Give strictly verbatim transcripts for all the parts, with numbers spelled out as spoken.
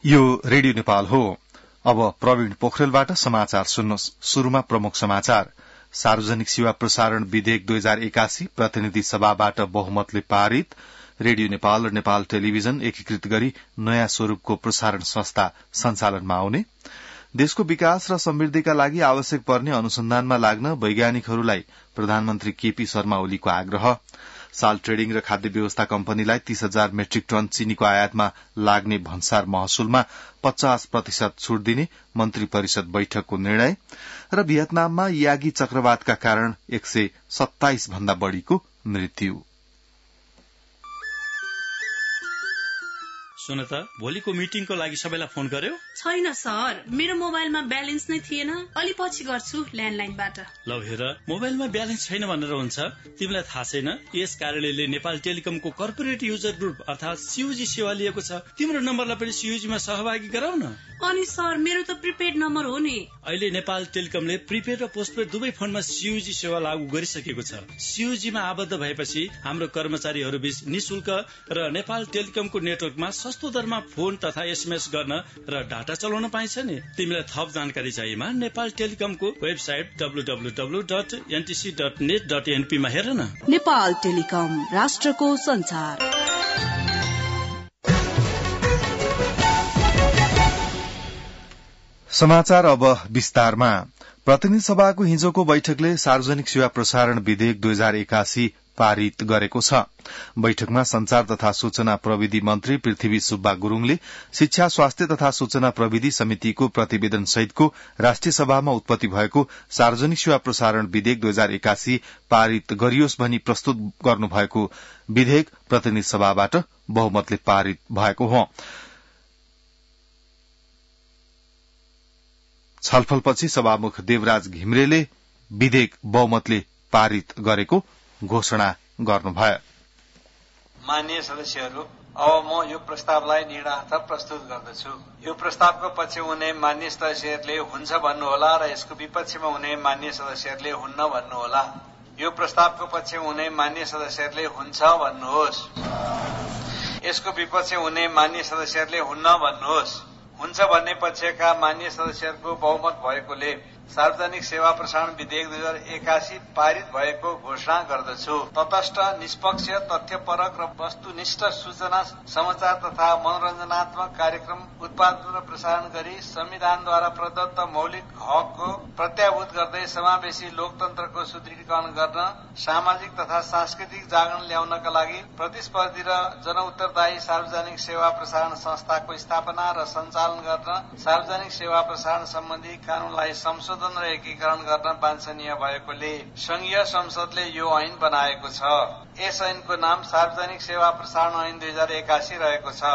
यो रेडियो नेपाल हो। अब प्रवीण पोखरेलबाट समाचार सुन्नुहोस्। शुरूमा प्रमुख समाचार। सार्वजनिक सेवा प्रसारण विधेयक दुई हजार एकासी प्रतिनिधि सभाबाट बहुमतले पारित। रेडियो नेपाल र नेपाल टेलिभिजन एकीकृत गरी नयाँ स्वरूपको प्रसारण संस्था सञ्चालनमा आउने। देशको विकास र समृद्धिका लागि आवश्यक पर्ने अनुसन्धानमा लाग्न वैज्ञानिकहरूलाई प्रधानमन्त्री केपी शर्मा ओलीको आग्रह। साल ट्रेडिङ र खाद्य व्यवस्था कम्पनीलाई तीस हजार मेट्रिक टन चीनीको आयातमा लाग्ने भन्सार महसुलमा पचास प्रतिशत छूट दिने मन्त्री परिषद बैठकको निर्णय। र भियतनाममा यागी चक्रवातका कारण एक सय सत्ताइस भन्दा बढ़ीको मृत्यु। सुन त, भोलिको मिटिङको लागि सबैलाई फोन गर्यो? छैन सर, मेरो मोबाइलमा ब्यालेन्स नै थिएन। अलि पछि गर्छु ल्यान्डलाइनबाट। लौ हेर, मोबाइलमा ब्यालेन्स छैन भनेर हुन्छ? तिमीलाई थाहा छैन यस कार्यालयले नेपाल टेलिकमको कर्पोरेट युजर ग्रुप अर्थात सीयूजी सेवा लिएको छ। तिम्रो नम्बरलाई पनि सीयूजीमा सहभागी गराउन। अनि सर, मेरो त प्रिपेड नम्बर हो नि। अहिले नेपाल टेलिकमले प्रिपेड र पोस्टपेड दुवै फोनमा सीयूजी सेवा लागू गरिसकेको छ। सीयूजीमा आबद्ध भएपछि हाम्रो कर्मचारीहरू बीच निशुल्क र नेपाल टेलिकमको नेटवर्कमा सस्तो दरमा फोन तथा एसएमएस गर्न र डाटा चलाउन पाइन्छ नि। तिमीलाई थप जानकारी चाहिएमा नेपाल टेलिकमको website W W W dot NTC dot net dot NP मा हेर न। नेपाल टेलिकम, राष्ट्रको संचार। समाचार अब विस्तारमा। प्रतिनिधि सभाको हिजोको बैठकले सार्वजनिक सेवा प्रसारण विधेयक दुई हजार एकासी पारित गरेको छ। बैठकमा संचार तथा सूचना प्रविधि मन्त्री पृथ्वी सुब्बा गुरूङले शिक्षा, स्वास्थ्य तथा सूचना प्रविधि समितिको प्रतिवेदन सहितको राष्ट्रिय सभामा उत्पत्ति भएको सार्वजनिक सेवा प्रसारण विधेयक दुई हजार एकासी पारित गरियोस् भनी प्रस्तुत गर्नुभएको विधेयक प्रतिनिधि सभाबाट बहुमतले पारित भएको हो। छलफलपछि सभामुख देवराज घिमिरेले विधेयक बहुमतले पारित गरेको घोषणा गर्नुभयो। माननीय सदस्यहरू, अब म यो प्रस्तावलाई निर्णार्थ प्रस्तुत गर्दछु। यो प्रस्तावको पक्ष हुने माननीय सदस्यहरूले हुन्छ भन्नुहोला र यसको विपक्षमा हुने माननीय सदस्यहरूले हुन्न भन्नुहोला। यो प्रस्तावको पक्ष हुने माननीय सदस्यहरूले हुन्छ भन्नुहोस्। यसको विपक्ष हुने माननीय सदस्यहरूले हुन्न भन्नुहोस्। हुन्छ भन्ने पक्षका माननीय सदस्यहरूको बहुमत भएकोले सार्वजनिक सेवा प्रसारण विधेयक दुई हजार एकासी पारित भएको घोषणा गर्दछु। तटस्थ, निष्पक्ष, तथ्यपरक र वस्तुनिष्ठ सूचना, समाचार तथा मनोरञ्जनात्मक कार्यक्रम उत्पादन र प्रसारण गरी संविधानद्वारा प्रदत्त मौलिक हकको प्रत्याभूत गर्दै समावेशी लोकतन्त्रको सुदृढीकरण गर्न, सामाजिक तथा सांस्कृतिक जागरण ल्याउनका लागि प्रतिस्पर्धी र जनउत्तरदायी सार्वजनिक सेवा प्रसारण संस्थाको स्थापना र सञ्चालन गर्न, सार्वजनिक सेवा प्रसारण सम्बन्धी कानूनलाई संशोधन र एकीकरण गर्न वाञ्छनीय भएकोले संघीय संसदले यो ऐन बनाएको छ। यस ऐनको नाम सार्वजनिक सेवा प्रसारण ऐन दुई हजार एकासी रहेको छ।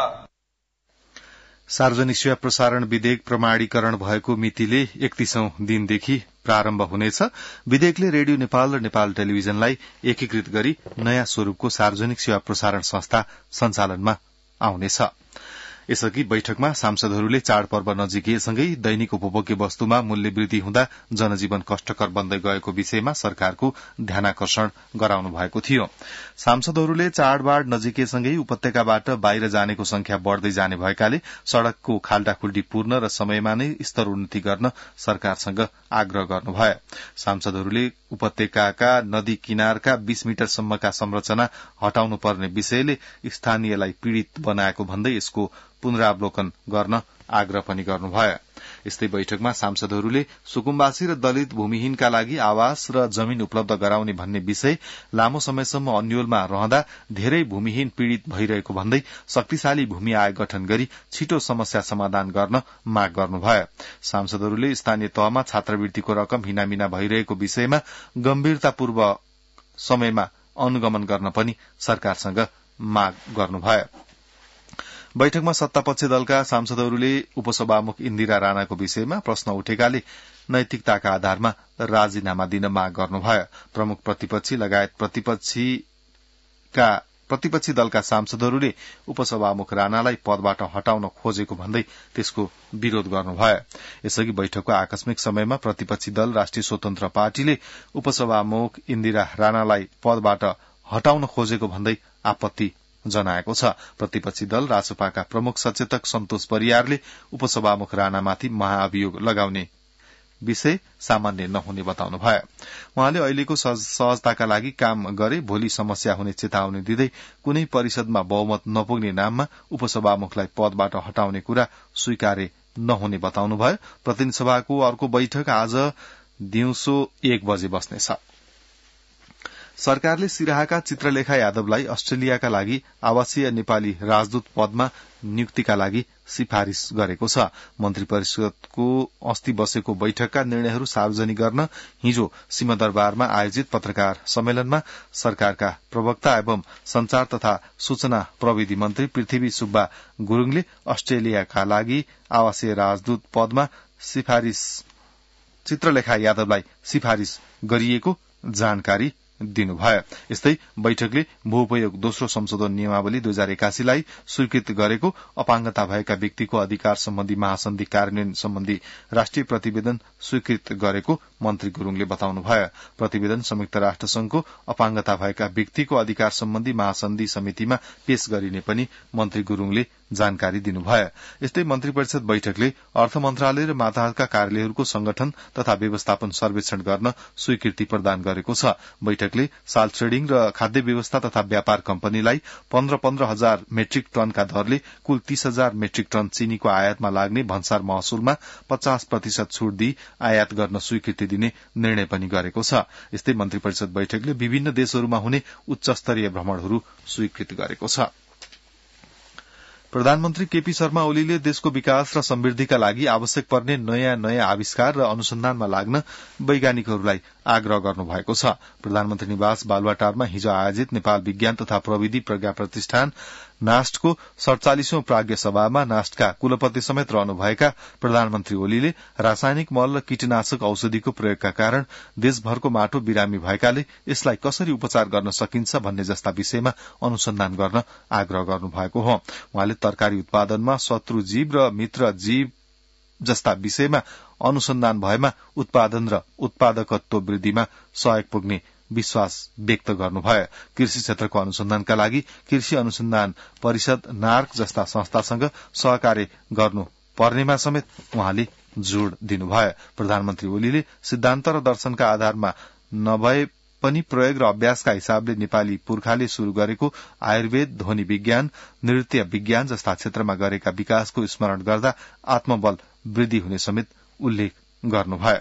सार्वजनिक सेवा प्रसारण विधेयक प्रमाणीकरण भएको मितिले एकतीसौं दिनदेखि प्रारम्भ हुनेछ। विधेयकले रेडियो नेपाल र नेपाल टेलिभिजनलाई एकीकृत गरी नयाँ स्वरूपको सार्वजनिक सेवा प्रसारण संस्था सञ्चालनमा आउनेछ। यसअघि बैठकमा सांसदहरूले चाडपर्व नजिकिएसँगै दैनिक उपभोग्य वस्तुमा मूल्य वृद्धि हुँदा जनजीवन कष्टकर बन्दै गएको विषयमा सरकारको ध्यानाकर्षण गराउनु भएको थियो। सांसदहरूले चाडबाड नजिकिएसँगै उपत्यकाबाट बाहिर जानेको संख्या बढ़दै जाने भएकाले सड़कको खाल्डाखुल्डी पूर्ण र समयमा नै स्तर उन्नति गर्न सरकारसँग आग्रह गर्नुभयो। सांसदहरूले उपत्यकाका नदी किनारका बीस मिटरसम्मका संरचना हटाउनु पर्ने विषयले स्थानीयलाई पीड़ित बनाएको भन्दै यसको पुनरावलोकन गर्न आग्रह पनि गर्नुभयो। यस्तै बैठकमा सांसदहरूले सुकुम्बासी र दलित भूमिहीनका लागि आवास र जमीन उपलब्ध गराउने भन्ने विषय लामो समयसम्म अन्योलमा रहँदा धेरै भूमिहीन पीड़ित भइरहेको भन्दै शक्तिशाली भूमि आयोग गठन गरी छिटो समस्या समाधान गर्न माग गर्नुभयो। सांसदहरूले स्थानीय तहमा छात्रवृत्तिको रकम हिनामिना भइरहेको विषयमा गम्भीरतापूर्व समयमा अनुगमन गर्न पनि सरकारसँग माग गर्नुभयो। बैठकमा सत्तापक्ष दलका सांसदहरूले उपसभामुख इन्दिरा राणाको विषयमा प्रश्न उठेकाले नैतिकताका आधारमा राजीनामा दिन माग गर्नुभयो। प्रमुख प्रतिपक्षी लगायत प्रतिपक्षीका प्रतिपक्षी दलका सांसदहरूले उपसभामुख राणालाई पदबाट हटाउन खोजेको भन्दै त्यसको विरोध गर्नुभयो। यसअघि बैठकको आकस्मिक समयमा प्रतिपक्षी दल राष्ट्रिय स्वतन्त्र पार्टीले उपसभामुख इन्दिरा राणालाई पदबाट हटाउन खोजेको भन्दै आपत्ति जनाएको छ। प्रतिपक्षी दल रासोपाका प्रमुख सचेतक सन्तोष परियारले उपसभामुख राणामाथि महाअभियोग लगाउने विषय सामान्य नहुने बताउनु भयो। उहाँले अहिलेको सहजताका लागि काम गरे भोलि समस्या हुने चेतावनी दिँदै कुनै परिषदमा बहुमत नपुग्ने नाममा उपसभामुखलाई पदबाट हटाउने कुरा स्वीकार्य नहुने बताउनु भयो। प्रतिनिधि सभाको अर्को बैठक आज दिउँसो एक बजे बस्नेछ। सरकारले सिराहाका चित्रलेखा यादवलाई अस्ट्रेलियाका लागि आवासीय नेपाली राजदूत पदमा नियुक्तिका लागि सिफारिश गरेको छ। मन्त्री परिषदको अस्ति बसेको बैठकका निर्णयहरू सार्वजनिक गर्न हिजो सिंहदरबारमा आयोजित पत्रकार सम्मेलनमा सरकारका प्रवक्ता एवं संचार तथा सूचना प्रविधि मन्त्री पृथ्वी सुब्बा गुरूङले अस्ट्रेलियाका लागि आवासीय राजदूत पदमा सिफारिश चित्रलेखा यादवलाई सिफारिश गरिएको जानकारी दिनुभयो। यस्तै बैठकले भूउपयोग दोस्रो संशोधन नियमावली दुई हजार एकासीलाई स्वीकृत गरेको, अपाङ्गता भएका व्यक्तिको अधिकार सम्बन्धी महासन्धि कार्यान्वयन सम्बन्धी राष्ट्रिय प्रतिवेदन स्वीकृत गरेको मन्त्री गुरूङले बताउनुभयो। प्रतिवेदन संयुक्त राष्ट्र संघको अपाङ्गता भएका व्यक्तिको अधिकार सम्बन्धी महासन्धि समितिमा पेश गरिने पनि मन्त्री गुरूङले जानकारी दिनुभयो। यस्तै मन्त्री परिषद बैठकले अर्थ मन्त्रालय र माताहतका कार्यालयहरूको संगठन तथा व्यवस्थापन सर्वेक्षण गर्न स्वीकृति प्रदान गरेको छ। बैठकले साल ट्रेडिङ र खाद्य व्यवस्था तथा व्यापार कम्पनीलाई पन्ध्र पन्ध्र हजार मेट्रिक टनका दरले कुल तीस हजार मेट्रिक टन चीनीको आयातमा लाग्ने भन्सार महसुलमा पचास प्रतिशत छूट दिई आयात गर्न स्वीकृति दिने निर्णय पनि गरेको छ। यस्तै मन्त्री परिषद बैठकले विभिन्न देशहरूमा हुने उच्च स्तरीय भ्रमणहरू स्वीकृत गरेको छ। प्रधानमन्त्री केपी शर्मा ओलीले देशको विकास र समृद्धिका लागि आवश्यक पर्ने नयाँ नयाँ आविष्कार र अनुसन्धानमा लाग्न वैज्ञानिकहरूलाई आग्रह गर्नुभएको छ। प्रधानमन्त्री निवास बालुवाटारमा हिजो आयोजित नेपाल विज्ञान तथा प्रविधि प्रज्ञा प्रतिष्ठान नास्टको सड़चालिसौं प्राज्ञ सभामा नास्टका कुलपति समेत रहनुभएका प्रधानमन्त्री ओलीले रासायनिक मल र कीटनाशक औषधिको प्रयोगका कारण देशभरको माटो बिरामी भएकाले यसलाई कसरी उपचार गर्न सकिन्छ भन्ने जस्ता विषयमा अनुसन्धान गर्न आग्रह गर्नुभएको हो। उहाँले तरकारी उत्पादनमा शत्रु जीव र मित्र जीव जस्ता विषयमा अनुसन्धान भएमा उत्पादन र उत्पादकत्व वृद्धिमा सहयोग पुग्ने विश्वास व्यक्त गर्नुभयो। कृषि क्षेत्रको अनुसन्धानका लागि कृषि अनुसन्धान परिषद नार्क जस्ता संस्थासँग सहकार्य गर्नु पर्नेमा समेत उहाँले जोड़ दिनुभयो। प्रधानमन्त्री ओलीले सिद्धान्त र दर्शनका आधारमा नभए पनि प्रयोग र अभ्यासका हिसाबले नेपाली पुर्खाले शुरू गरेको आयुर्वेद, ध्वनि विज्ञान, नृत्य विज्ञान जस्ता क्षेत्रमा गरेका विकासको स्मरण गर्दा आत्मबल वृद्धि हुने समेत उल्लेख गर्नुभयो।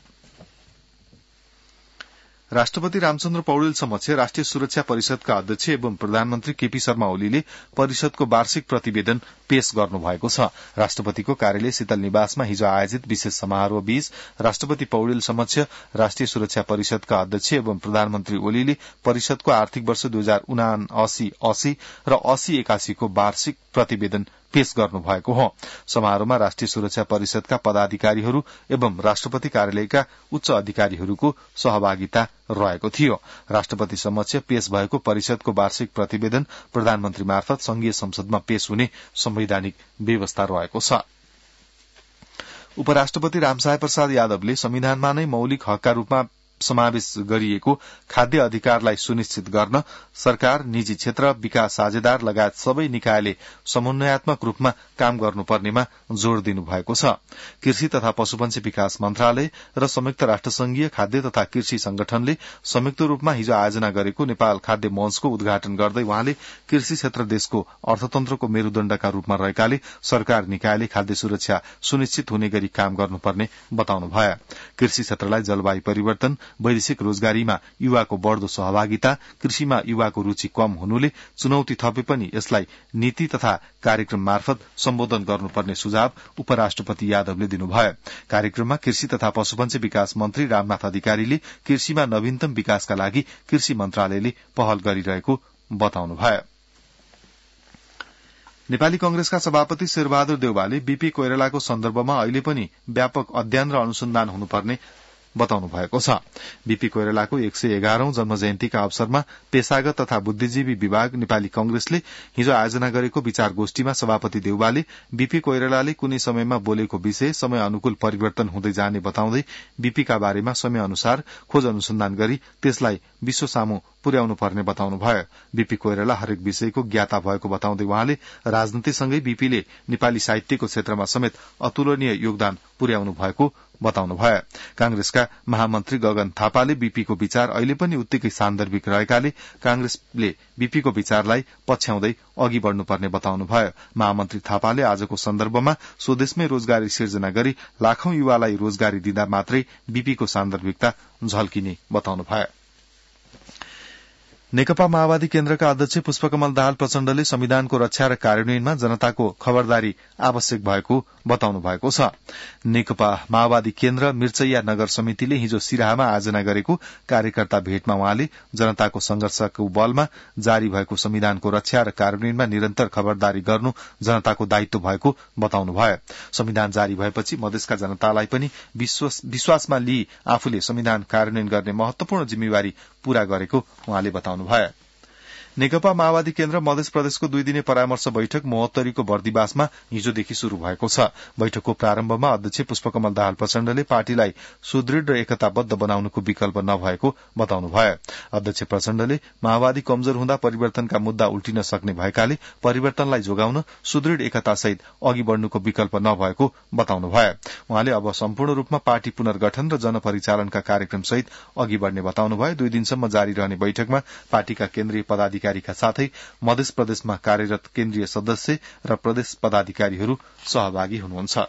राष्ट्रपति रामचन्द्र पौडेल समक्ष राष्ट्रिय सुरक्षा परिषदका अध्यक्ष एवं प्रधानमन्त्री केपी शर्मा ओलीले परिषदको वार्षिक प्रतिवेदन पेश गर्नुभएको छ। राष्ट्रपतिको कार्यालय शीतल निवासमा हिजो आयोजित विशेष समारोह बीच राष्ट्रपति पौडेल समक्ष राष्ट्रिय सुरक्षा परिषदका अध्यक्ष एवं प्रधानमन्त्री ओलीले परिषदको आर्थिक वर्ष दुई हजार उनासी अस्सी र अस्सी एकासीको वार्षिक प्रतिवेदन पेश गर्नुभएको हो। समारोहमा राष्ट्रिय सुरक्षा परिषदका पदाधिकारीहरू एवं राष्ट्रपति कार्यालयका उच्च अधिकारीहरूको सहभागिता रहेको थियो। राष्ट्रपति समक्ष पेश भएको परिषदको वार्षिक प्रतिवेदन प्रधानमन्त्री मार्फत संघीय संसदमा पेश हुने संवैधानिक व्यवस्था रहेको छ। उपराष्ट्रपति रामसहाय प्रसाद यादवले संविधानमा नै मौलिक हकका रूपमा समावेश गरिएको खाद्य अधिकारलाई सुनिश्चित गर्न सरकार, निजी क्षेत्र, विकास साझेदार लगायत सबै निकायले समन्वयात्मक रूपमा काम गर्नुपर्नेमा जोड़ दिनुभएको छ। कृषि तथा पशुपन्छी विकास मन्त्रालय र संयुक्त राष्ट्र संघीय खाद्य तथा कृषि संगठनले संयुक्त रूपमा हिजो आयोजना गरेको नेपाल खाद्य मञ्चको उद्घाटन गर्दै उहाँले कृषि क्षेत्र देशको अर्थतन्त्रको मेरूदण्डका रूपमा रहेकाले सरकार निकायले खाद्य सुरक्षा सुनिश्चित हुने गरी काम गर्नुपर्ने बताउनुभयो। कृषि क्षेत्रलाई जलवायु परिवर्तन, वैदेशिक रोजगारीमा युवाको बढ़दो सहभागिता, कृषिमा युवाको रूचि कम हुनुले चुनौती थपे पनि यसलाई नीति तथा कार्यक्रम मार्फत सम्बोधन गर्नुपर्ने सुझाव उपराष्ट्रपति यादवले दिनुभयो। कार्यक्रममा कृषि तथा पशुपन्छी विकास मन्त्री रामनाथ अधिकारीले कृषिमा नवीनतम विकासका लागि कृषि मन्त्रालयले पहल गरिरहेको बताउनुभयो। नेपाली कंग्रेसका सभापति शेरबहादुर देउवाले बीपी कोइरालाको सन्दर्भमा अहिले पनि व्यापक अध्ययन र अनुसन्धान हुनुपर्ने बताउनु भएको छ। बीपी कोइरालाको एक सय एघारौं जन्म जयन्तीका अवसरमा पेशागत तथा बुद्धिजीवी विभाग नेपाली कंग्रेसले हिजो आयोजना गरेको विचार गोष्ठीमा सभापति देउवाले बीपी कोइरालाले कुनै समयमा बोलेको विषय समय अनुकूल परिवर्तन हुँदै जाने बताउँदै बीपीका बारेमा समय अनुसार खोज अनुसन्धान गरी त्यसलाई विश्व सामु पुर्याउनु पर्ने बताउनु भयो। बीपी कोइराला हरेक विषयको ज्ञाता भएको बताउँदै उहाँले राजनीतिसँगै बीपीले नेपाली साहित्यको क्षेत्रमा समेत अतुलनीय योगदान पुर्याउनु भएको बताउनु भयो। कांग्रेसका महामन्त्री गगन थापाले बीपीको विचार अहिले पनि उत्तिकै सान्दर्भिक रहेकाले कांग्रेसले बीपीको विचारलाई पछ्याउँदै अघि बढ़नुपर्ने बताउनु भयो। महामन्त्री थापाले आजको सन्दर्भमा स्वदेशमै रोजगारी सिर्जना गरी लाखौं युवालाई रोजगारी दिँदा मात्रै बीपीको सान्दर्भिकता झल्किने बताउनु भयो। नेकपा माओवादी केन्द्रका अध्यक्ष पुष्पकमल दाहाल प्रचण्डले संविधानको रक्षा र कार्यान्वयनमा जनताको खबरदारी आवश्यक भएको बताउनु भएको छ। नेकपा माओवादी केन्द्र मिर्चैया नगर समितिले हिजो सिराहामा आयोजना गरेको कार्यकर्ता भेटमा उहाँले जनताको संघर्षको बलमा जारी भएको संविधानको रक्षा र कार्यान्वयनमा निरन्तर खबरदारी गर्नु जनताको दायित्व भएको बताउनु भयो। संविधान जारी भएपछि मधेसका जनतालाई पनि विश्वासमा लिई आफूले संविधान कार्यान्वयन गर्ने महत्वपूर्ण जिम्मेवारी पूरा गरेको उहाँले बताउनु भयो। नेकपा माओवादी केन्द्र मध्य प्रदेशको दुई दिने परामर्श बैठक महोत्तरीको बर्दिवासमा हिजोदेखि शुरू भएको छ। बैठकको प्रारम्भमा अध्यक्ष पुष्पकमल दाहाल प्रचण्डले पार्टीलाई सुदृढ़ र एकताबद्ध बनाउनुको विकल्प नभएको बताउनु भयो। अध्यक्ष प्रचण्डले माओवादी कमजोर हुँदा परिवर्तनका मुद्दा उल्टिन सक्ने भएकाले परिवर्तनलाई जोगाउन सुदृढ़ एकतासहित अघि बढ़नुको विकल्प नभएको बताउनु भयो। उहाँले अब सम्पूर्ण रूपमा पार्टी पुनर्गठन र जनपरिचालनका कार्यक्रमसहित अघि बढ़ने बताउनु भयो। दुई दिनसम्म जारी रहने बैठकमा पार्टीका केन्द्रीय पदाधिकारी का साथै मध्य प्रदेशमा कार्यरत केन्द्रीय सदस्य र प्रदेश पदाधिकारीहरू सहभागी हुनुहुन्छ।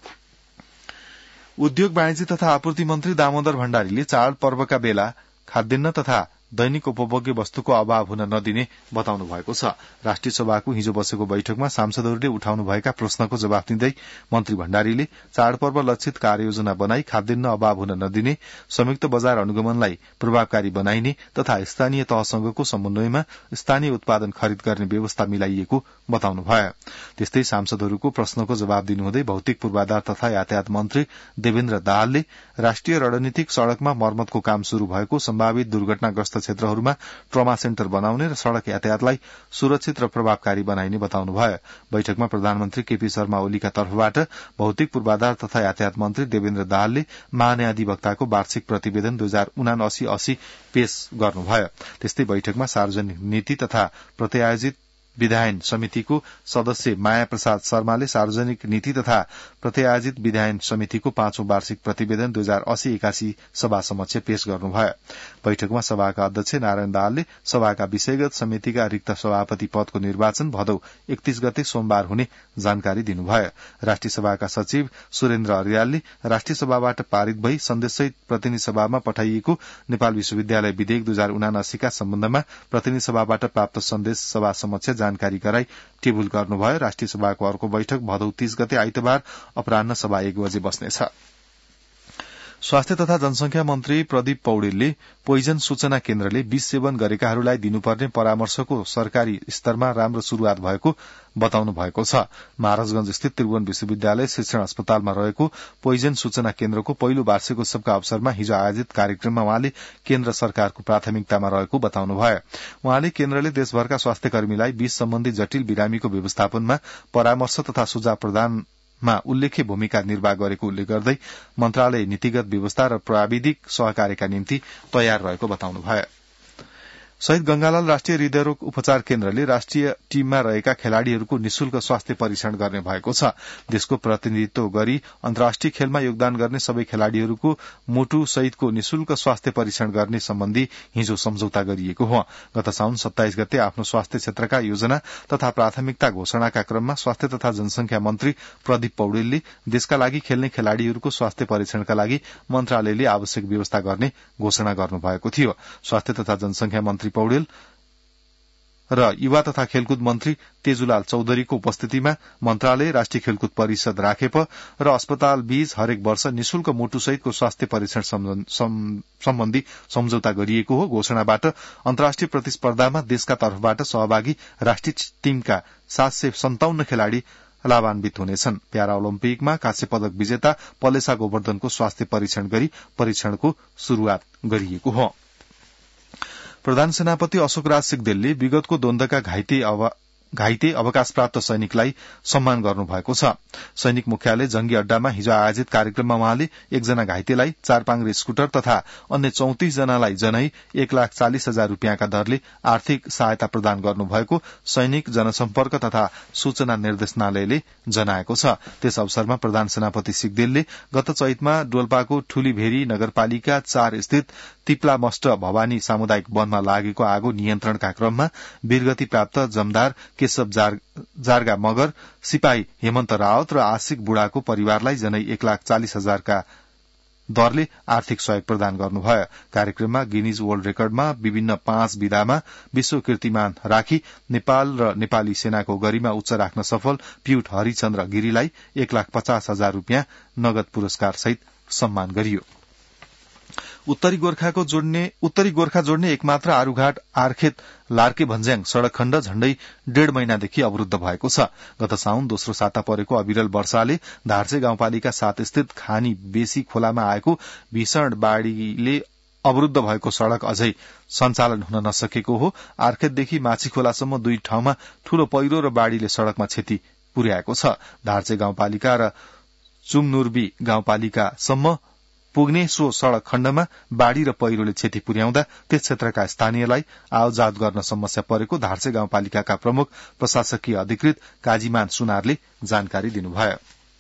उद्योग वाणिज्य तथा आपूर्ति मन्त्री दामोदर भण्डारीले चाड पर्वका बेला खाद्यान्न तथा दैनिक उपभोग्य वस्तुको अभाव हुन नदिने बताउनु भएको छ। राष्ट्रिय सभाको हिजो बसेको बैठकमा सांसदहरूले उठाउनुभएका प्रश्नको जवाफ दिँदै मन्त्री भण्डारीले चाडपर्व लक्षित कार्ययोजना बनाई खाद्यान्न अभाव हुन नदिने, संयुक्त बजार अनुगमनलाई प्रभावकारी बनाइने तथा स्थानीय तहसँगको समन्वयमा स्थानीय उत्पादन खरिद गर्ने व्यवस्था मिलाइएको बताउनु भयो। त्यस्तै सांसदहरूको प्रश्नको जवाफ दिनुहुँदै भौतिक पूर्वाधार तथा यातायात मन्त्री देवेन्द्र दाहालले राष्ट्रिय रणनीतिक सड़कमा मर्मतको काम शुरू भएको, सम्भावित दुर्घटनाग्रस्त क्षेत्रहरूमा ट्रमा सेन्टर बनाउने र सड़क यातायातलाई सुरक्षित र प्रभावकारी बनाइने बताउनु भयो। बैठकमा प्रधानमन्त्री केपी शर्मा ओलीका तर्फबाट भौतिक पूर्वाधार तथा यातायात मन्त्री देवेन्द्र दाहालले महान्यायाधिवक्ताको वार्षिक प्रतिवेदन दुई हजार उनासी अस्सी पेश गर्नुभयो। त्यस्तै बैठकमा सार्वजनिक नीति तथा प्रत्यायोजित विधायन समितिको सदस्य माया प्रसाद शर्माले सार्वजनिक नीति तथा प्रत्यायोजित विधायन समितिको पाँचौं वार्षिक प्रतिवेदन दुई हजार अस्सी एकासी सभा समक्ष पेश गर्नुभयो। बैठकमा सभाका अध्यक्ष नारायण दाहालले सभाका विषयगत समितिका रिक्त सभापति पदको निर्वाचन भदौ एकतीस गते सोमबार हुने जानकारी दिनुभयो। राष्ट्रिय सभाका सचिव सुरेन्द्र अर्यालले राष्ट्रिय सभाबाट पारित भई सन्देशसहित प्रतिनिधि सभामा पठाइएको नेपाल विश्वविद्यालय विधेयक दुई हजार उनासीका सम्बन्धमा प्रतिनिधि सभाबाट प्राप्त सन्देश सभा समक्ष जानकारी गराई टेबुल गर्नुभयो। राष्ट्रिय सभाको अर्को बैठक भदौ तीस गते आइतबार अपराह्न सभा एक बजे बस्नेछ। स्वास्थ्य तथा जनसंख्या मन्त्री प्रदीप पौडेलले पोइजन सूचना केन्द्रले विष सेवन गरेकाहरूलाई दिनुपर्ने परामर्शको सरकारी स्तरमा राम्रो शुरूआत भएको बताउनु भएको छ। महाराजगंज स्थित त्रिभुवन विश्वविद्यालय शिक्षण अस्पतालमा रहेको पोइजन सूचना केन्द्रको पहिलो वार्षिक उत्सवका अवसरमा हिजो आयोजित कार्यक्रममा उहाँले केन्द्र सरकारको प्राथमिकतामा रहेको बताउनु भयो। उहाँले केन्द्रले देशभरका स्वास्थ्य कर्मीलाई विष सम्बन्धी जटिल बिरामीको व्यवस्थापनमा परामर्श तथा सुझाव प्रदान मा उल्लेख्य भूमिका निर्वाह गरेको उल्लेख गर्दै मन्त्रालय नीतिगत व्यवस्था र प्राविधिक सहकार्यका निम्ति तयार रहेको बताउनु भयो। शहीद गंगालाल राष्ट्रिय हृदयरोग उपचार केन्द्रले राष्ट्रिय टीममा रहेका खेलाड़ीहरूको निशुल्क स्वास्थ्य परीक्षण गर्ने भएको छ। देशको प्रतिनिधित्व गरी अन्तर्राष्ट्रिय खेलमा योगदान गर्ने सबै खेलाड़ीहरूको मुटु सहितको निशुल्क स्वास्थ्य परीक्षण गर्ने सम्बन्धी हिजो सम्झौता गरिएको हो। गत साउन सत्ताइस गते आफ्नो स्वास्थ्य क्षेत्रका योजना तथा प्राथमिकता घोषणाका क्रममा स्वास्थ्य तथा जनसंख्या मन्त्री प्रदीप पौडेलले देशका लागि खेल्ने खेलाड़ीहरूको स्वास्थ्य परीक्षणका लागि मन्त्रालयले आवश्यक व्यवस्था गर्ने घोषणा गर्नुभएको थियो। स्वास्थ्य तथा जनसंख्या मन्त्री पौडेल र युवा तथा खेलकुद मन्त्री तेजुलाल चौधरीको उपस्थितिमा मन्त्रालय, राष्ट्रिय खेलकुद परिषद राखेप र अस्पताल बीच हरेक वर्ष निशुल्क मुटुसहितको स्वास्थ्य परीक्षण सम्बन्धी सम्झौता गरिएको हो। घोषणाबाट अन्तर्राष्ट्रिय प्रतिस्पर्धामा देशका तर्फबाट सहभागी राष्ट्रिय टीमका सात सय सन्ताउन्न खेलाड़ी लाभान्वित हुनेछन्। प्यारा ओलम्पिकमा काँस्य पदक विजेता पलेसा गोवर्धनको स्वास्थ्य परीक्षण गरी परीक्षणको शुरूआत गरिएको हो। प्रधान सेनापति अशोक राज सिग्देलले विगतको द्वन्द्वका घाइते घाइते अवकाशप्राप्त सैनिकलाई सम्मान गर्नुभएको छ। सैनिक मुख्यालय जंगी अड्डामा हिजो आयोजित कार्यक्रममा वहाँले एकजना घाइतेलाई चार पाङ्ग्रे स्कूटर तथा अन्य चौतिस जनालाई जनै एक लाख चालिस हजार रूपियाँका दरले आर्थिक सहायता प्रदान गर्नुभएको सैनिक जनसम्पर्क तथा सूचना निर्देशनालयले जनाएको छ। त्यस अवसरमा प्रधान सेनापति सिग्देलले गत चैतमा डोल्पाको ठूलीभेरी नगरपालिका चार स्थित तिप्लामष्ट भवानी सामुदायिक वनमा लागेको आगो नियन्त्रणका क्रममा वीरगति प्राप्त जमदार केशव जारगा मगर, सिपाही हेमन्त रावत र आशिक बुढाको परिवारलाई जनै एक लाख चालिस हजारका दरले आर्थिक सहयोग प्रदान गर्नुभयो। कार्यक्रममा गिनिज वर्ल्ड रेकर्डमा विभिन्न पाँच विधामा विश्व कीर्तिमान राखी नेपाल र नेपाली सेनाको गरिमा उच्च राख्न सफल पियुट हरिचन्द्र गिरीलाई एक लाख पचास हजार रूपियाँ नगद पुरस्कार सहित सम्मान गरियो। उत्तरी गोर्खाको जोड्ने उत्तरी गोर्खा जोड्ने एकमात्र आरूघाट आर्खेत लार्के भन्ज्याङ सड़क खण्ड झण्डै डेढ़ महिनादेखि अवरूद्ध भएको छ। गत साउन दोस्रो साता परेको अविरल वर्षाले धार्चे गाउँपालिका सात स्थित खानी बेसी खोलामा आएको भीषण बाढ़ीले अवरूद्ध भएको सड़क अझै सञ्चालन हुन नसकेको हो। आर्खेतदेखि माछी खोलासम्म दुई ठाउँमा ठूलो पहिरो र बाढ़ीले सड़कमा क्षति पुर्याएको छ। धार्चे गाउँपालिका र चुङनुर्बी गाउँपालिकासम्म पुग्ने सो सड़क खण्डमा बाढ़ी र पहिरोले क्षति पुर्याउँदा त्यस क्षेत्रका स्थानीयलाई आवजात गर्न समस्या परेको धार्चे गाउँपालिकाका प्रमुख प्रशासकीय अधिकृत काजीमान सुनारले जानकारी दिनुभयो।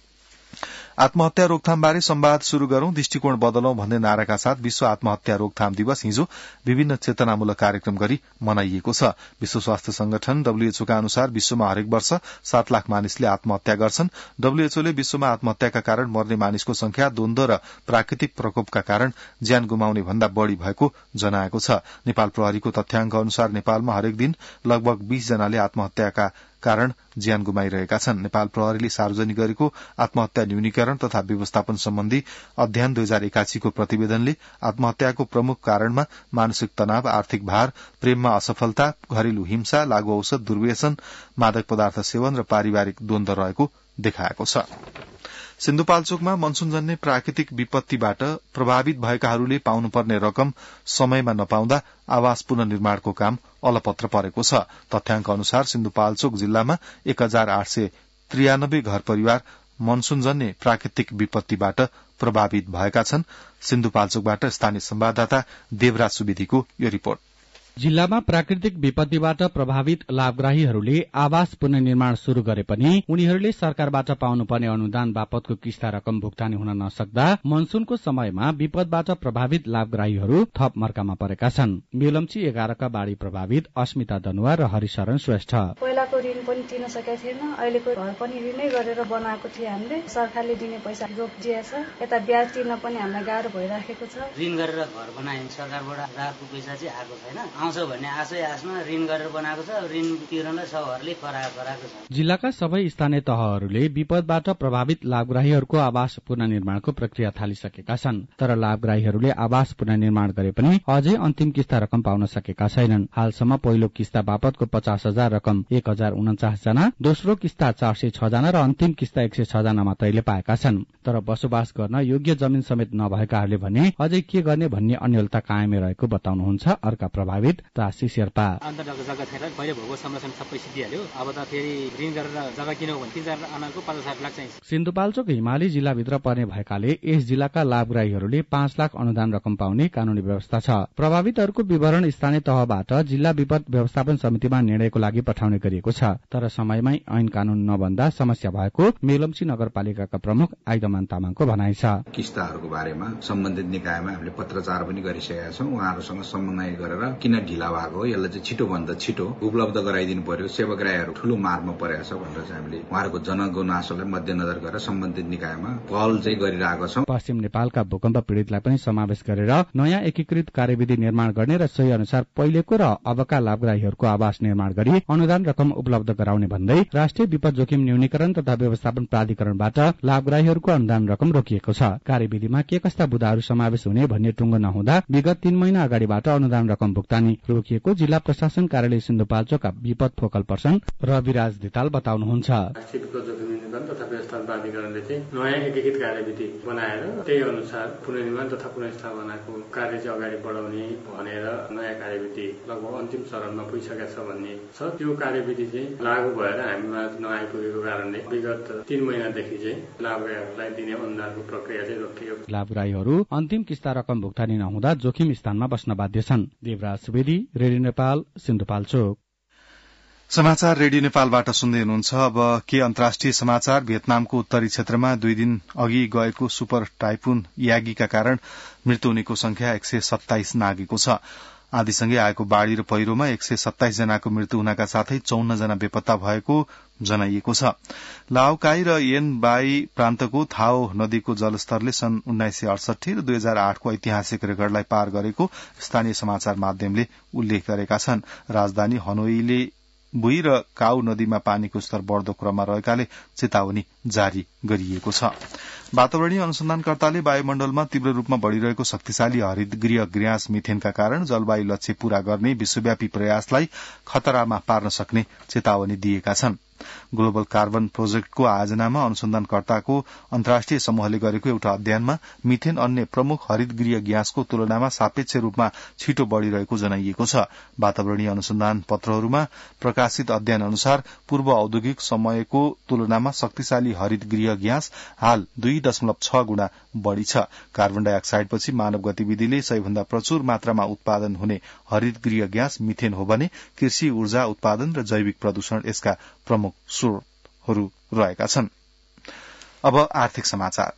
आत्महत्या रोकथामबारे संवाद शुरू गरौं, दृष्टिकोण बदलौं भन्ने नाराका साथ विश्व आत्महत्या रोकथाम दिवस हिजो विभिन्न चेतनामूलक कार्यक्रम गरी मनाइएको छ। विश्व स्वास्थ्य संगठन डब्ल्यूएचओका अनुसार विश्वमा हरेक वर्ष सात लाख मानिसले आत्महत्या गर्छन्। डब्ल्यूएचओले विश्वमा आत्महत्याका कारण मर्ने मानिसको संख्या द्वन्द्व र प्राकृतिक प्रकोपका कारण ज्यान गुमाउने भन्दा बढ़ी भएको जनाएको छ। नेपाल प्रहरीको तथ्याङ्क अनुसार नेपालमा हरेक दिन लगभग बीस जनाले आत्महत्याका कारण ज्यान गुमाइरहेका छन्। नेपाल प्रहरीले सार्वजनिक गरेको आत्महत्या न्यूनीकरण तथा व्यवस्थापन सम्बन्धी अध्ययन दुई हजार एकासीको प्रतिवेदनले आत्महत्याको प्रमुख कारणमा मानसिक तनाव, आर्थिक भार, प्रेममा असफलता, घरेलु हिंसा, लागू औषध, दुर्व्यसन, मादक पदार्थ सेवन र पारिवारिक द्वन्द्व रहेको देखाएको छ। सिन्धुपाल्चोकमा मनसूनजन्य प्राकृतिक विपत्तिबाट प्रभावित भएकाहरूले पाउनुपर्ने रकम समयमा नपाउँदा आवास पुनर्निर्माणको काम अलपत्र परेको छ। तथ्याङ्क अनुसार सिन्धुपाल्चोक जिल्लामा एक हजार आठ सय त्रियानब्बे घर परिवार मनसूनजन्य प्राकृतिक विपत्तिबाट प्रभावित भएका छन्। सिन्धुपाल्चोकबाट स्थानीय संवाददाता देवराज सुवेदीको यो रिपोर्ट। जिल्लामा प्राकृतिक विपत्तिबाट प्रभावित लाभग्राहीहरूले आवास पुनर्निर्माण शुरू गरे पनि उनीहरूले सरकारबाट पाउनुपर्ने अनुदान बापतको किस्ता रकम भुक्तानी हुन नसक्दा मनसूनको समयमा विपदबाट प्रभावित लाभग्राहीहरू थप मर्कामा परेका छन्। मेलम्ची एघारका बाढ़ी प्रभावित अस्मिता दनुवा र हरिशरण श्रेष्ठ पहिलाको ऋण पनि तिर्न सकेका थिएन, अहिलेको घर पनि ऋणै गरेर बनाएको थियो हामीले। सरकारले दिने पैसा रोकिदिएको छ, यता ब्याज तिर्न पनि हामीलाई गाह्रो भइराखेको छ। ऋण गरेर घर बनायो सरकारबाट रातको पैसा चाहिँ आएको छैन, आउँछ भन्ने आशै आशमा ऋण गरेर बनाएको छ, ऋण तिर्नलाई सबहरूले कराएको कराएको छ। जिल्लाका सबै स्थानीय तहहरूले विपदबाट प्रभावित लाभग्राहीहरूको आवास पुनर्निर्माणको प्रक्रिया थालिसकेका छन्, तर लाभग्राहीहरूले आवास पुनर्निर्माण गरे पनि अझै अन्तिम किस्ता रकम पाउन सकेका छैनन्। हालसम्म पहिलो किस्ता बापतको पचास हजार रकम एक हजार उन्चास जना, दोस्रो किस्ता चार सय छ जना र अन्तिम किस्ता एक सय छ जना मात्रैले पाएका छन्। तर बसोबास गर्न योग्य जमिन समेत नभएकाहरूले भने अझै के गर्ने भन्ने अन्यलता कायमै रहेको बताउनुहुन्छ अर्का प्रभावित तासी शेर्पा। अन्त जग्गा थिएन, पहिले भोगो संरक्षण सबै सिद्धिहाल्यो, अब त फेरि ऋण गरेर जग्गा किन्यो भने तीन चार आनाको पचास साठी लाख चाहिन्छ। सिन्धुपाल्चोक हिमाली जिल्लाभित्र पर्ने भएकाले यस जिल्लाका लाभग्राहीहरूले पाँच लाख अनुदान रकम पाउने कानूनी व्यवस्था छ। प्रभावितहरूको विवरण स्थानीय तहबाट जिल्ला विपद व्यवस्थापन समितिमा निर्णयको लागि पठाउने गरिएको छ, तर समयमै ऐन कानून नबन्दा समस्या भएको मेलम्ची नगरपालिकाका प्रमुख आइदमान तामाङको भनाइ छ। किस्ताहरूको बारेमा सम्बन्धित निकायमा हामीले पत्रचार पनि गरिसकेका छौं। उहाँहरूसँग समन्वय गरेर किन ढिला भएको, यसलाई चाहिँ छिटो भन्दा छिटो उपलब्ध गराइदिनु पर्यो, सेवाग्राहीहरू ठूलो मारमा परेको छ भनेर चाहिँ हामीले उहाँहरूको जनगुनासोलाई मध्यनजर गरेर सम्बन्धित निकायमा पहल चाहिँ गरिरहेको छौं। पश्चिम नेपालका भूकम्प पीड़ितलाई पनि समावेश गरेर नयाँ एकीकृत कार्यविधि निर्माण गर्ने र सोही अनुसार पहिलेको र अबका लाभग्राहीहरूको आवास निर्माण गरी अनुदान रकम उपलब्ध गराउने भन्दै राष्ट्रिय विपद जोखिम न्यूनीकरण तथा व्यवस्थापन प्राधिकरणबाट लाभग्राहीहरूको अनुदान रकम रोकिएको छ। कार्यविधिमा के कस्ता बुदाहरू समावेश हुने भन्ने टुङ्गो नहुँदा विगत तीन महिना अगाडिबाट अनुदान रकम भुक्तानी पनि रोकिएको जिल्ला प्रशासन कार्यालय सिन्धुपाल्चोकका विपद फोकल पर्सन रविराज धिताल बताउनुहुन्छ। राष्ट्रिय विपद जोखिम न्यूनीकरण तथा व्यवस्थापन प्राधिकरणले चाहिँ नयाँ एकीकृत कार्यविधि बनाएर त्यही अनुसार पुनर्निर्माण तथा पुनर्स्थापनाको कार्य चाहिँ अगाडि बढाउने भनेर नयाँ कार्यविधि लगभग अन्तिम चरणमा पुगिसकेको छ भन्ने छ। त्यो कार्यविधि चाहिँ लागू भएर हामीमा नआइपुगेको कारणले विगत तीन महिनादेखि चाहिँ लाभग्राहीहरूलाई दिने अनुदानको प्रक्रिया चाहिँ रोकियो। लाभग्राहीहरू अन्तिम किस्ता रकम भुक्तानी नहुँदा जोखिम स्थानमा बस्न बाध्य छन्। देवराज सुवेदी, रेडियो नेपाल, सिन्धुपाल्चोक। समाचार रेडियो नेपालबाट सुन्दै हुनुहुन्छ। अब के अन्तर्राष्ट्रिय समाचार। भियतनामको उत्तरी क्षेत्रमा दुई दिन अघि गएको सुपर टाइफुन यागीका कारण मृत्यु हुनेको संख्या एक सय सत्ताइस नागेको छ। आधीसँगै आएको बाढ़ी र पहिरोमा एक सय सत्ताइस जनाको मृत्यु हुनका साथै चौन्न जना बेपत्ता भएको जनाइएको छ। लाओकाई र येनबाई प्रान्तको थाओ नदीको जलस्तरले सन् उन्नाइस सय अडसठी र दुई हजार आठको ऐतिहासिक रेकर्डलाई पार गरेको स्थानीय समाचार माध्यमले उल्लेख गरेका छन्। राजधानी हनोईले बुई र काउ नदीमा पानीको स्तर बढ़दो क्रममा रहेकाले चेतावनी जारी गरिएको छ। वातावरणीय अनुसन्धानकर्ताले वायुमण्डलमा तीव्र रूपमा बढ़िरहेको शक्तिशाली हरितगृह ग्यास मिथेनका कारण जलवायु लक्ष्य पूरा गर्ने विश्वव्यापी प्रयासलाई खतरामा पार्न सक्ने चेतावनी दिएका छन्। ग्लोबल कार्बन प्रोजेक्टको आयोजनामा अनुसन्धानकर्ताको अन्तर्राष्ट्रिय समूहले गरेको एउटा अध्ययनमा मिथेन अन्य प्रमुख हरितगृह ग्यासको तुलनामा सापेक्ष रूपमा छिटो बढ़िरहेको जनाइएको छ। वातावरणीय अनुसन्धान पत्रहरूमा प्रकाशित अध्ययन अनुसार पूर्व औद्योगिक समयको तुलनामा शक्तिशाली हरितगृह ग्यास हाल दुई दशमलव छ गुणा बढ़ी छ। कार्बन डाइअक्साइडपछि मानव गतिविधिले सबैभन्दा प्रचुर मात्रामा उत्पादन हुने हरितगृह ग्यास मिथेन हो भने कृषि ऊर्जा उत्पादन र जैविक प्रदूषण यसका प्रमुख स्रोतहरू रहेका छन्। अब आर्थिक समाचार।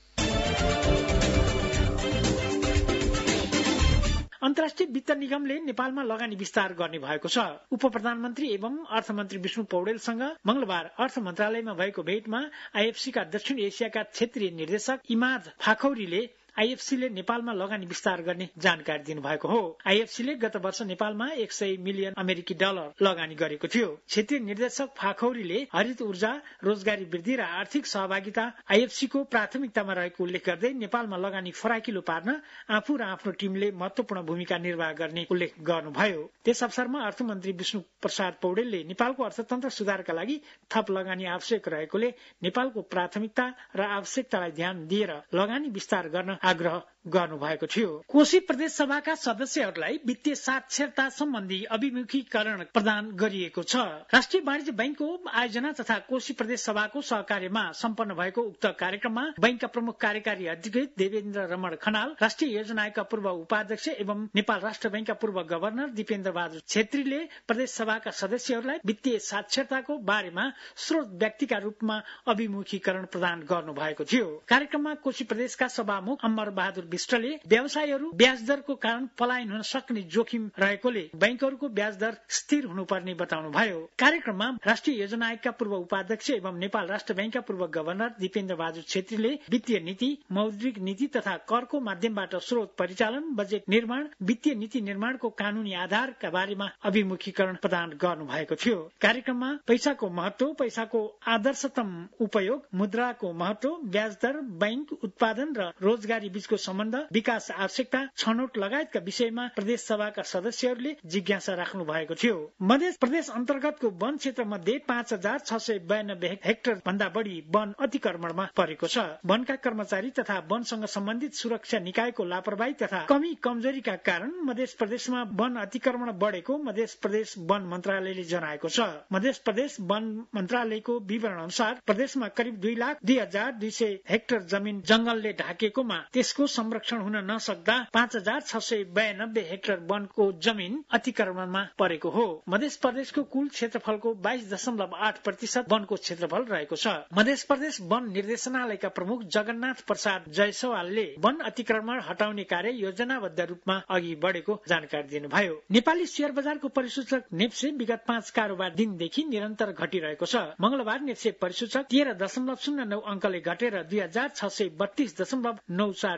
अन्तर्राष्ट्रिय वित्त निगमले नेपालमा लगानी विस्तार गर्ने भएको छ। उप प्रधानमन्त्री एवं अर्थमन्त्री विष्णु पौडेलसँग मंगलबार अर्थ मन्त्रालयमा भएको भेटमा आईएफसीका दक्षिण एसियाका क्षेत्रीय निर्देशक इमाद फाखौरीले आईएफसीले नेपालमा लगानी विस्तार गर्ने जानकारी दिनुभएको हो। आईएफसीले गत वर्ष नेपालमा एक सय मिलियन अमेरिकी डलर लगानी गरेको थियो। क्षेत्रीय निर्देशक फाखौरीले हरित ऊर्जा, रोजगारी वृद्धि र आर्थिक सहभागिता आईएफसीको प्राथमिकतामा रहेको उल्लेख गर्दै नेपालमा लगानी फराकिलो पार्न आफू र आफ्नो टीमले महत्वपूर्ण भूमिका निर्वाह गर्ने उल्लेख गर्नुभयो। त्यस अवसरमा अर्थमन्त्री विष्णु प्रसाद पौडेलले नेपालको अर्थतन्त्र सुधारका लागि थप लगानी आवश्यक रहेकोले नेपालको प्राथमिकता र आवश्यकतालाई ध्यान दिएर लगानी विस्तार गर्न आग्रह गर्नुभएको थियो। कोशी प्रदेश सभाका सदस्यहरूलाई वित्तीय साक्षरता सम्बन्धी अभिमुखीकरण प्रदान गरिएको छ। राष्ट्रिय वाणिज्य बैंकको आयोजना तथा कोशी प्रदेश सभाको सहकार्यमा सम्पन्न भएको उक्त कार्यक्रममा बैंकका प्रमुख कार्यकारी अधिकृत देवेन्द्र रमण खनाल, राष्ट्रिय योजना आयोगका पूर्व उपाध्यक्ष एवं नेपाल राष्ट्र बैंकका पूर्व गवर्नर दीपेन्द्र बहादुर छेत्रीले प्रदेश सभाका सदस्यहरूलाई वित्तीय साक्षरताको बारेमा स्रोत व्यक्तिका रूपमा अभिमुखीकरण प्रदान गर्नु भएको थियो। कार्यक्रममा कोशी प्रदेशका सभामुख अमर बहादुर विष्टले व्यवसायहरू ब्याज दरको कारण पलायन हुन सक्ने जोखिम रहेकोले बैंकहरूको ब्याज दर स्थिर हुनुपर्ने बताउनुभयो। कार्यक्रममा राष्ट्रिय योजना आयोगका पूर्व उपाध्यक्ष एवं नेपाल राष्ट्र बैंकका पूर्व गवर्नर दीपेन्द्र बहादुर छेत्रीले वित्तीय नीति, मौद्रिक नीति तथा करको माध्यमबाट स्रोत परिचालन, बजेट निर्माण, वित्तीय नीति निर्माणको कानूनी आधारका बारेमा अभिमुखीकरण प्रदान गर्नु भएको थियो। कार्यक्रममा पैसाको महत्व, पैसाको आदर्शतम उपयोग, मुद्राको महत्व, ब्याज दर, बैंक उत्पादन र रोजगारी बीचको सम्बन्ध, विकास आवश्यकता, छनौट लगायतका विषयमा प्रदेश सभाका सदस्यहरूले जिज्ञासा राख्नु भएको थियो। मध्य प्रदेश अन्तर्गतको वन क्षेत्र मध्ये पाँच हजार छ सय बयानब्बे हेक्टर भन्दा बढ़ी वन अतिक्रमणमा परेको छ। वनका कर्मचारी तथा वनसँग सम्बन्धित सुरक्षा निकायको लापरवाही तथा कमी कमजोरीका कारण मध्य प्रदेशमा वन अतिक्रमण बढ़ेको मध्य प्रदेश वन मन्त्रालयले जनाएको छ। मध्य प्रदेश वन मन्त्रालयको विवरण अनुसार प्रदेशमा करिब दुई लाख दुई हजार दुई सय हेक्टर जमिन जंगलले ढाकेकोमा त्यसको संरक्षण हुन नसक्दा पाँच हजार छ सय बयानब्बे हेक्टर वनको जमिन अतिक्रमणमा परेको हो। मध्य प्रदेशको कुल क्षेत्रफलको बाइस दशमलव आठ प्रतिशत वनको क्षेत्रफल रहेको छ। मध्य प्रदेश वन निर्देशनालयका प्रमुख जगन्नाथ प्रसाद जयसवालले वन अतिक्रमण हटाउने कार्य योजनाबद्ध रूपमा अघि बढ़ेको जानकारी दिनुभयो। नेपाली शेयर बजारको परिसूचक नेप्से विगत पाँच कारोबार दिनदेखि निरन्तर घटिरहेको छ। मंगलबार नेप्से परिसूचक तेह्र दशमलव शून्य नौ अंकले घटेर दुई हजार छ सय बत्तीस दशमलव नौ चार बिन्दुमा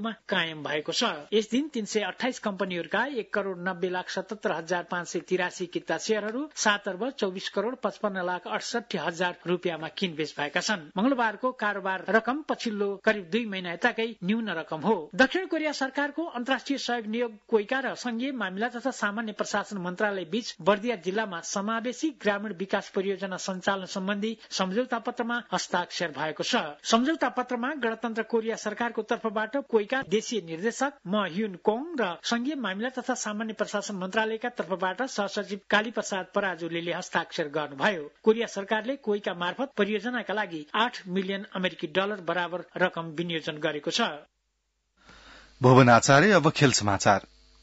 काठमाडौँमा कायम भएको छ। यस दिन तीन सय अठाइस कम्पनीहरूका एक करोड़ नब्बे लाख सतहत्तर हजार पाँच सय तिरासी किता शेयरहरू सात अर्ब चौबिस करोड़ पचपन्न लाख अडसठी हजार रुपियाँमा किनबेच भएका छन्। मंगलबारको कारोबार रकम पछिल्लो करिब दुई महिना यताकै न्यून रकम हो। दक्षिण कोरिया सरकारको अन्तर्राष्ट्रिय सहयोग नियोग कोइका र संघीय मामिला तथा सामान्य प्रशासन मन्त्रालय बीच बर्दिया जिल्लामा समावेशी ग्रामीण विकास परियोजना सञ्चालन सम्बन्धी सम्झौता पत्रमा हस्ताक्षर भएको छ। सम्झौता पत्रमा गणतन्त्र कोरिया सरकारको तर्फबाट कोइका देशीय निर्देशक म ह्युन कोङ र संघीय मामिला तथा सामान्य प्रशासन मन्त्रालयका तर्फबाट सहसचिव काली प्रसाद पराजुलीले हस्ताक्षर गर्नुभयो। कोरिया सरकारले कोइका मार्फत परियोजनाका लागि आठ मिलियन अमेरिकी डलर बराबर रकम विनियोजन गरेको छ। भुवन आचार्य। अब खेल समाचार।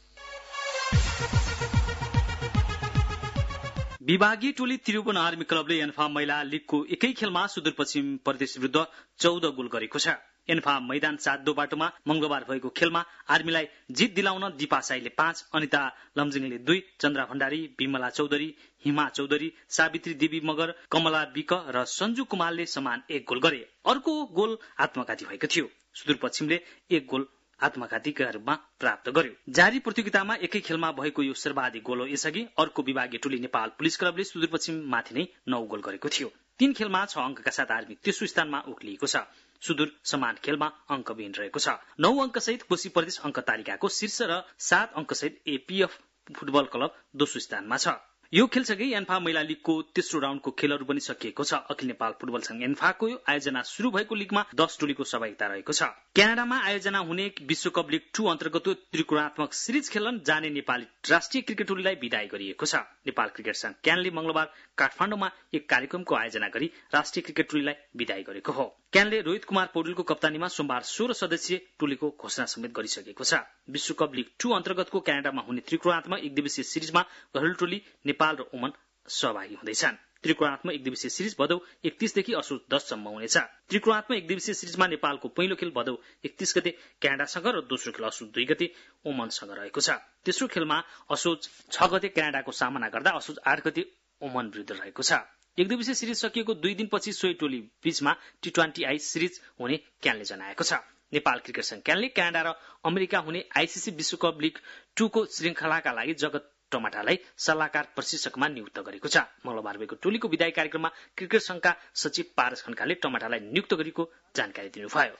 विभागीय टोली त्रिभुवन आर्मी क्लबले एन्फा महिला लीगको एकै खेलमा सुदूरपश्चिम प्रदेश विरुद्ध चौध गोल गरेको छ। एन्फा मैदान सात दो बाटोमा मंगलबार भएको खेलमा आर्मीलाई जित दिलाउन दीपा साईले पाँच, अनिता लमजिङले दुई, चन्द्रा भण्डारी, विमला चौधरी, हिमा चौधरी, सावित्री देवी मगर, कमला विक र सञ्जु कुमारले समान एक गोल गरे। अर्को गोल आत्मघाती भएको थियो। सुदूरपश्चिमले एक गोल आत्मघातीका रूपमा प्राप्त गर्यो। जारी प्रतियोगितामा एकै खेलमा भएको यो सर्वाधिक गोल हो। यसअघि अर्को विभागीय टोली नेपाल पुलिस क्लबले सुदूरपश्चिम माथि नै नौ गोल गरेको थियो। तीन खेलमा छ अंकका साथ आर्मी तेस्रो स्थानमा उक्लिएको छ। सुदूर समान खेलमा अंकविहीन रहेको छ। नौ अंक सहित कोशी प्रदेश अंक तालिकाको शीर्ष र सात अंक सहित एपीएफ फुटबल क्लब दोस्रो स्थानमा छ। यो खेलसँगै एन्फा महिला लीगको तेस्रो राउण्डको खेलहरू पनि सकिएको छ। अखिल नेपाल फुटबल संघ एन्फाको आयोजना शुरू भएको लीगमा दस टोलीको सहभागिता रहेको छ। क्यानाडामा आयोजना हुने विश्वकप लीग टू अन्तर्गत त्रिकोणात्मक सिरिज खेल्न जाने नेपाली राष्ट्रिय क्रिकेट टोलीलाई विदाई गरिएको छ। नेपाल क्रिकेट संघ क्यानले मंगलबार काठमाडौँमा एक कार्यक्रमको आयोजना गरी राष्ट्रिय क्रिकेट टोलीलाई विदाई गरेको हो। क्यानले रोहित कुमार पौडेलको कप्तानीमा सोमबार सोह्र सदस्यीय टोलीको घोषणा समेत गरिसकेको छ। विश्वकप लीग टू अन्तर्गतको क्यानाडामा हुने त्रिकोणात्मक एक दिवसीय सिरिजमा घरेलु टोली नेपाल र ओमन सहभागी हुँदैछन्। त्रिकोणात्मक एक दिवसीय सिरिज भदौ एकतीसदेखि असोज दससम्म हुनेछ। त्रिकोणात्मक एक दिवसीय सिरिजमा नेपालको पहिलो खेल भदौ एकतीस गते क्यानाडासँग र दोस्रो खेल असोज दुई गते ओमनसँग रहेको छ। तेस्रो खेलमा असोज छ गते क्यानाडाको सामना गर्दा असोज आठ गते ओमन विरुद्ध रहेको छ। एक दिवसीय सिरिज सकिएको दुई दिनपछि सोही टोली बीचमा टी ट्वेन्टी आई सिरिज हुने क्यानले जनाएको छ। नेपाल क्रिकेट संघ क्यानले क्यानाडा र अमेरिका हुने आईसीसी विश्वकप लीग टू को श्रृंखलाका लागि जगत टमाटालाई सल्लाहकार प्रशिक्षकमा नियुक्त गरेको छ। मंगलबार भएको टोलीको विदाई कार्यक्रममा क्रिकेट संघका सचिव पारस खड्काले टमाटालाई नियुक्त गरेको जानकारी दिनुभयो।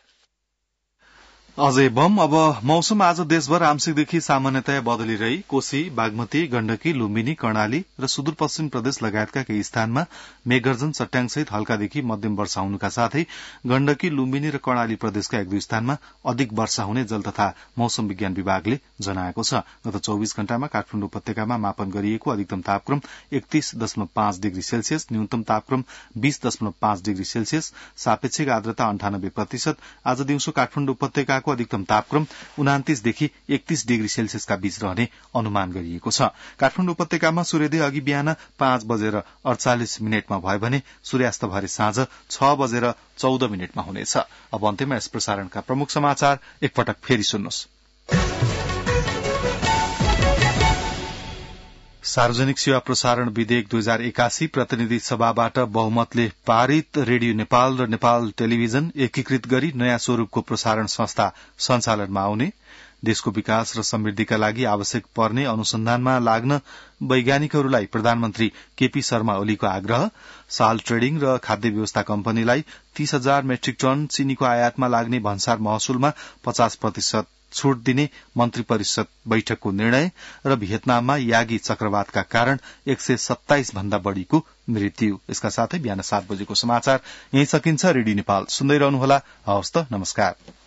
अजय बम। अब मौसम आज देशभर आंशिकदेखि सामान्यतया बदली रही कोशी, बागमती, गण्डकी, लुम्बिनी, कर्णाली र सुदूरपश्चिम प्रदेश लगायतका केही स्थानमा मेघगर्जन, चट्याङसहित हल्कादेखि मध्यम वर्षा हुनुका साथै गण्डकी, लुम्बिनी र कर्णाली प्रदेशका एक दुई स्थानमा अधिक वर्षा हुने जल तथा मौसम विज्ञान विभागले जनाएको छ। गत चौबीस घण्टामा काठमाडौँ उपत्यकामा मापन गरिएको अधिकतम तापक्रम एकतीस दशमलव पाँच डिग्री सेल्सियस, न्यूनतम तापक्रम बीस दशमलव पाँच डिग्री सेल्सियस, सापेक्षिक आर्द्रता अन्ठानब्बे प्रतिशत। आज दिउँसो काठमाडौँ उपत्यका को अधिकतम तापक्रम उनातिसदेखि एकतीस डिग्री सेल्सियसका बीच रहने अनुमान गरिएको छ। काठमाडौँ उपत्यकामा सूर्योदय अघि बिहान पाँच बजेर अडचालिस मिनटमा भयो भने सूर्यास्त भरे साँझ छ बजेर चौध मिनटमा हुनेछ। अब अन्त्यमा यस प्रसारणका प्रमुख समाचार एकपटक फेरि सुन्नुहोस्। सार्वजनिक सेवा प्रसारण विधेयक दुई हजार एकासी प्रतिनिधि सभाबाट बहुमतले पारित। रेडियो नेपाल र नेपाल टेलिभिजन एकीकृत गरी नयाँ स्वरूपको प्रसारण संस्था सञ्चालनमा आउने। देशको विकास र समृद्धिका लागि आवश्यक पर्ने अनुसन्धानमा लाग्न वैज्ञानिकहरूलाई प्रधानमन्त्री केपी शर्मा ओलीको आग्रह। साल ट्रेडिङ र खाद्य व्यवस्था कम्पनीलाई तीस हजार मेट्रिक टन चिनीको आयातमा लाग्ने भन्सार महसुलमा पचास प्रतिशत छूट दिने मन्त्री परिषद बैठकको निर्णय। र भियतनाममा यागी चक्रवातका कारण एक सय सत्ताइस भन्दा बढ़ीको मृत्यु। यसका साथै बिहान सात बजेको समाचार यही सकिन्छ। रेडियो नेपाल सुन्दै रहनुहोला। हवस् त, नमस्कार।